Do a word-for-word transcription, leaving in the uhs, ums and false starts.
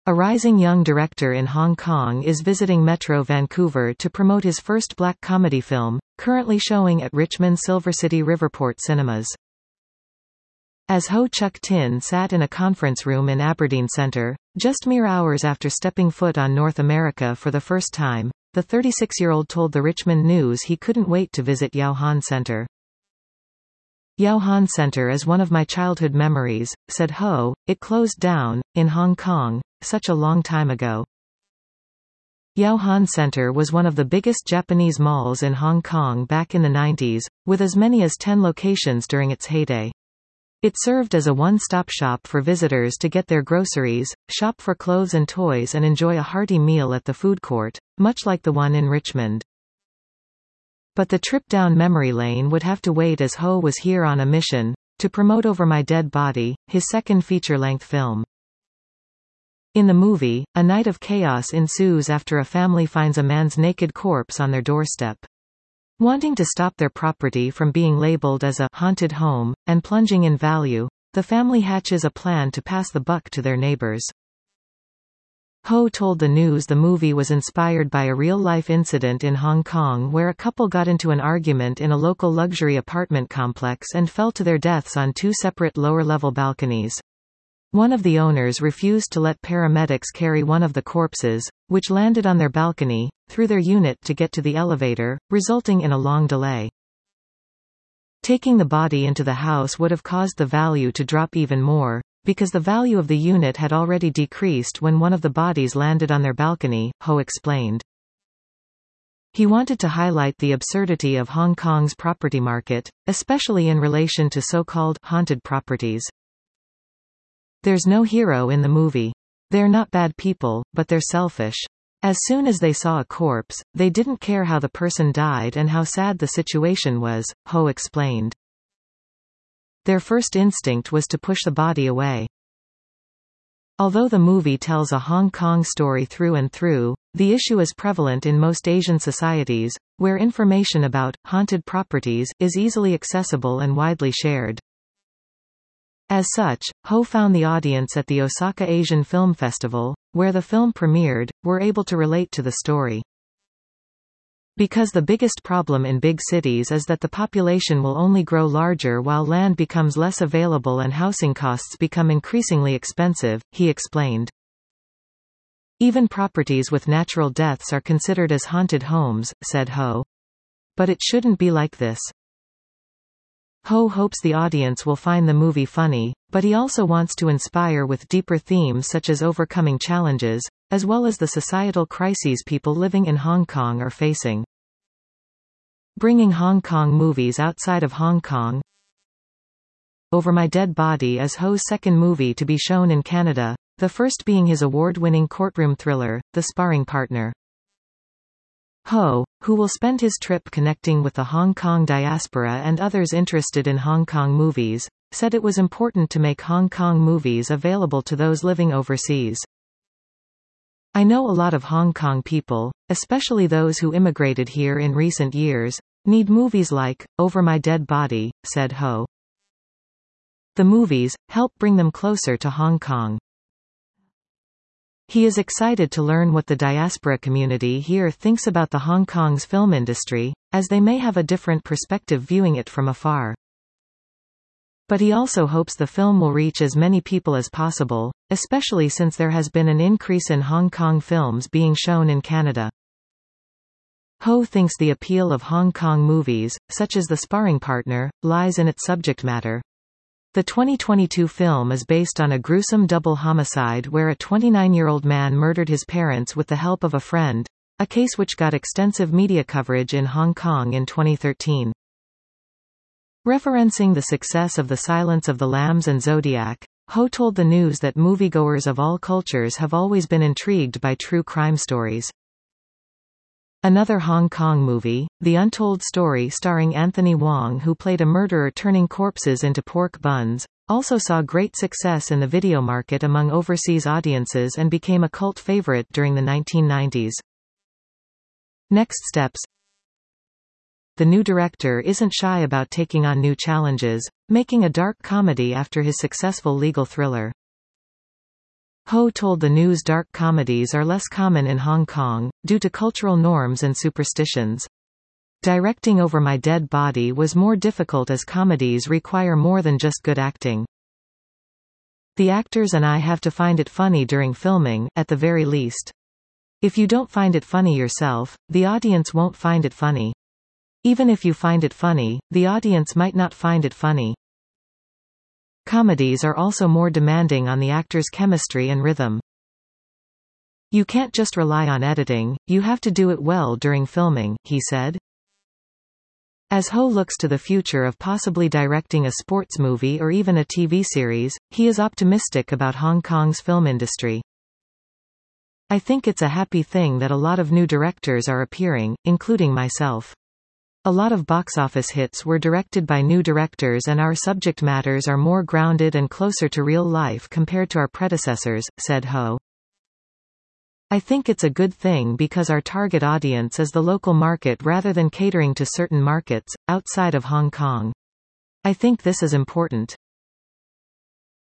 A rising young director in Hong Kong is visiting Metro Vancouver to promote his first black comedy film, currently showing at Richmond's Silver City Riverport Cinemas. As Ho Chuk Tin sat in a conference room in Aberdeen Centre, just mere hours after stepping foot on North America for the first time, the thirty-six-year-old told the Richmond News he couldn't wait to visit Yau Han Centre. Yau Han Centre is one of my childhood memories, said Ho. It closed down, in Hong Kong, such a long time ago. Yau Han Centre was one of the biggest Japanese malls in Hong Kong back in the nineties, with as many as ten locations during its heyday. It served as a one-stop shop for visitors to get their groceries, shop for clothes and toys and enjoy a hearty meal at the food court, much like the one in Richmond. But the trip down memory lane would have to wait as Ho was here on a mission, to promote Over My Dead Body, his second feature-length film. In the movie, a night of chaos ensues after a family finds a man's naked corpse on their doorstep. Wanting to stop their property from being labeled as a haunted home, and plunging in value, the family hatches a plan to pass the buck to their neighbors. Ho told the news the movie was inspired by a real-life incident in Hong Kong where a couple got into an argument in a local luxury apartment complex and fell to their deaths on two separate lower-level balconies. One of the owners refused to let paramedics carry one of the corpses, which landed on their balcony, through their unit to get to the elevator, resulting in a long delay. Taking the body into the house would have caused the value to drop even more, because the value of the unit had already decreased when one of the bodies landed on their balcony, Ho explained. He wanted to highlight the absurdity of Hong Kong's property market, especially in relation to so-called haunted properties. There's no hero in the movie. They're not bad people, but they're selfish. As soon as they saw a corpse, they didn't care how the person died and how sad the situation was, Ho explained. Their first instinct was to push the body away. Although the movie tells a Hong Kong story through and through, the issue is prevalent in most Asian societies, where information about haunted properties is easily accessible and widely shared. As such, Ho found the audience at the Osaka Asian Film Festival, where the film premiered, were able to relate to the story. Because the biggest problem in big cities is that the population will only grow larger while land becomes less available and housing costs become increasingly expensive, he explained. Even properties with natural deaths are considered as haunted homes, said Ho. But it shouldn't be like this. Ho hopes the audience will find the movie funny, but he also wants to inspire with deeper themes such as overcoming challenges, as well as the societal crises people living in Hong Kong are facing. Bringing Hong Kong movies outside of Hong Kong. Over My Dead Body is Ho's second movie to be shown in Canada, the first being his award-winning courtroom thriller, The Sparring Partner. Ho, who will spend his trip connecting with the Hong Kong diaspora and others interested in Hong Kong movies, said it was important to make Hong Kong movies available to those living overseas. I know a lot of Hong Kong people, especially those who immigrated here in recent years, need movies like Over My Dead Body, said Ho. The movies help bring them closer to Hong Kong. He is excited to learn what the diaspora community here thinks about the Hong Kong's film industry, as they may have a different perspective viewing it from afar. But he also hopes the film will reach as many people as possible, especially since there has been an increase in Hong Kong films being shown in Canada. Ho thinks the appeal of Hong Kong movies, such as The Sparring Partner, lies in its subject matter. The twenty twenty-two film is based on a gruesome double homicide where a twenty-nine-year-old man murdered his parents with the help of a friend, a case which got extensive media coverage in Hong Kong in twenty thirteen. Referencing the success of The Silence of the Lambs and Zodiac, Ho told the news that moviegoers of all cultures have always been intrigued by true crime stories. Another Hong Kong movie, The Untold Story starring Anthony Wong, who played a murderer turning corpses into pork buns, also saw great success in the video market among overseas audiences and became a cult favorite during the nineteen nineties. Next steps. The new director isn't shy about taking on new challenges, making a dark comedy after his successful legal thriller. Ho told the news dark comedies are less common in Hong Kong, due to cultural norms and superstitions. Directing Over My Dead Body was more difficult as comedies require more than just good acting. The actors and I have to find it funny during filming, at the very least. If you don't find it funny yourself, the audience won't find it funny. Even if you find it funny, the audience might not find it funny. Comedies are also more demanding on the actors' chemistry and rhythm. You can't just rely on editing, you have to do it well during filming, he said. As Ho looks to the future of possibly directing a sports movie or even a T V series, he is optimistic about Hong Kong's film industry. I think it's a happy thing that a lot of new directors are appearing, including myself. A lot of box office hits were directed by new directors and our subject matters are more grounded and closer to real life compared to our predecessors, said Ho. I think it's a good thing because our target audience is the local market rather than catering to certain markets, outside of Hong Kong. I think this is important.